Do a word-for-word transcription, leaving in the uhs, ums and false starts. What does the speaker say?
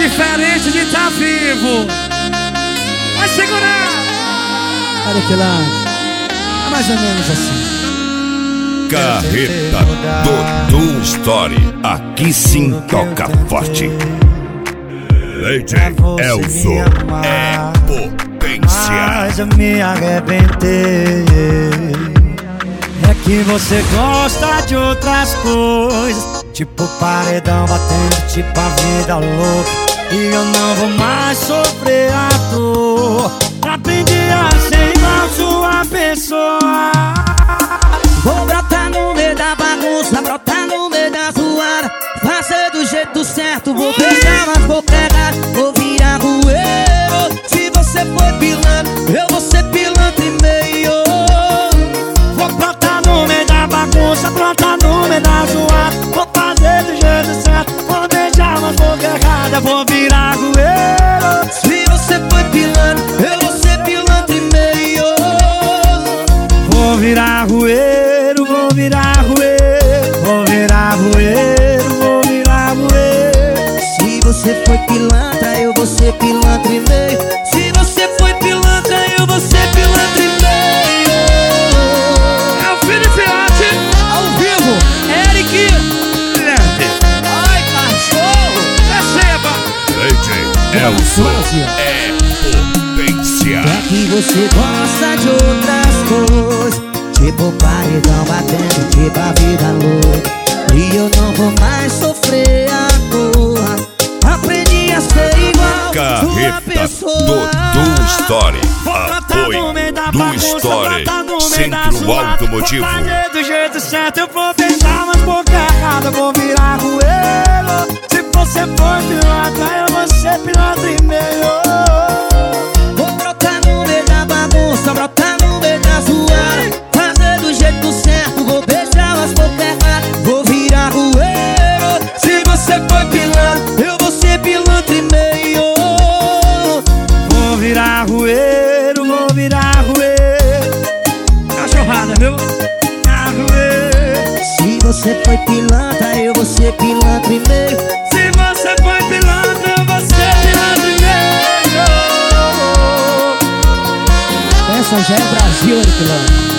diferente de tá vivo. Vai segurar. Olha que lá. É mais ou menos assim. Carreta Dudu Story. Aqui sim toca forte. Lady Elzo é potência. Mas eu me arrebentei. É que você gosta de outras coisas, tipo paredão batendo, tipo a vida louca. E eu não vou mais sofrer a dor. Aprendi a ser igual sua pessoa. Vou brotar no meio da bagunça, brotar no meio da zoada, fazer do jeito certo, vou beijar, mas vou pegar, vou virar rueiro. Se você for pilantra, eu vou ser pilantra e meio. Vou brotar no meio da bagunça, brotar no meio da zoada, vou fazer do jeito certo, vou beijar, mas vou pegar, vou virar rueiro. Se você for pilantra, eu vou ser pilantra e meio. Vou virar rueiro, vou virar rueiro, vou virar rueiro, vou virar rueiro. Se você foi pilantra, eu vou ser pilantra e meio. Se você foi pilantra, eu vou ser pilantra e meio. É o Felipe Arte, Ao vivo, Eric. Ai, cachorro. receba. Lady Elzo é potência. É que você gosta de outras coisas, tipo paredão batendo, tipo a vida louca. E eu não vou mais sofrer a dor. Aprendi a ser igual sua Carreta pessoa. Dudu Story. Apoio do Story Centro Automotivo. Vou fazer do jeito certo, eu vou beijar, mas boca errada, vou virar rueiro. Se você for pilantra, eu vou ser pilantra e meio. Vou brotar no meio da bagunça, brotar no meio da zoada, fazer do jeito certo, vou beijar as bocas erradas, vou virar rueiro. Se você for pilantra, eu vou ser pilantra e meio. Vou virar rueiro, vou virar rueiro. Cachorrada, viu? Virar rueiro. Se você foi pilantra, eu vou ser pilantra e meio. Se você foi pilantra, eu vou ser pilantra e meio. Essa já é Brasil, Eric Lã.